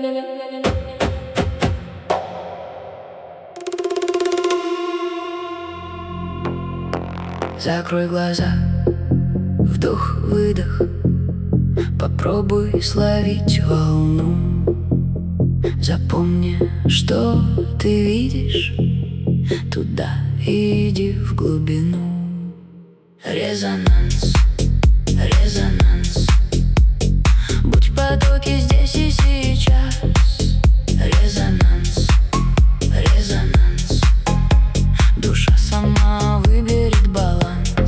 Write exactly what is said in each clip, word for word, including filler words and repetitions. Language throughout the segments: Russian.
Закрой глаза, вдох-выдох. Попробуй словить волну. Запомни, что ты видишь. Туда иди в глубину. Резонанс, резонанс. Будь в потоке здесь и сейчас. Резонанс, резонанс. Душа сама выберет баланс.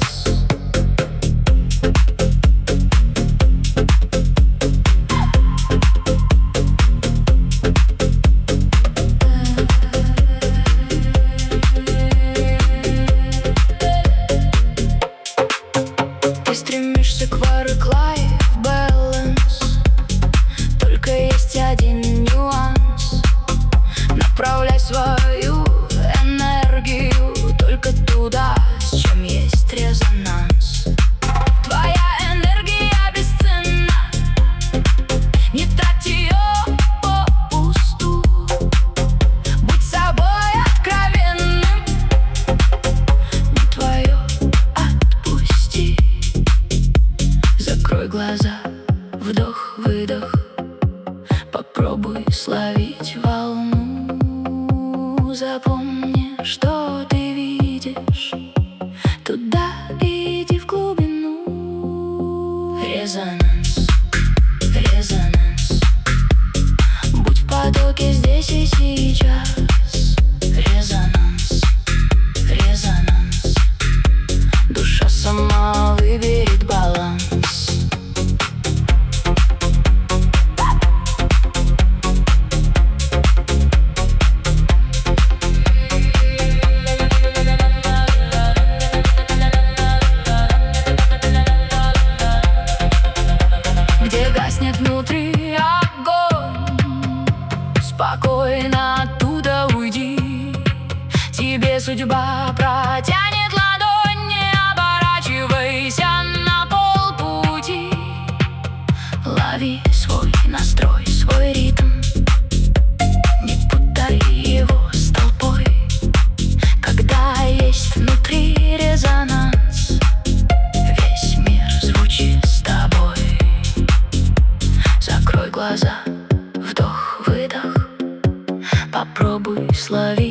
Ты стремишься к work-life balance. Только есть один нюанс. Направляй свою энергию только туда, с чем есть резонанс. Твоя энергия бесценна. Не трать ее попусту. Будь собой откровенным. Не твое отпусти. Закрой глаза, вдох-выдох. Попробуй словить волну. Запомни, что ты видишь. Туда иди в глубину. Резонанс, резонанс. Будь в потоке здесь и сейчас. Резонанс, резонанс. Душа сама выберет баланс. Где гаснет внутри огонь, спокойно оттуда уйди. Тебе судьба протянет ладонь. Не оборачивайся на полпути. Лови свой настрой, свой ритм. Не путай его с толпой. Когда есть внутри резонанс, весь мир звучит с тобой. Закрой глаза, вдох-выдох. Попробуй словить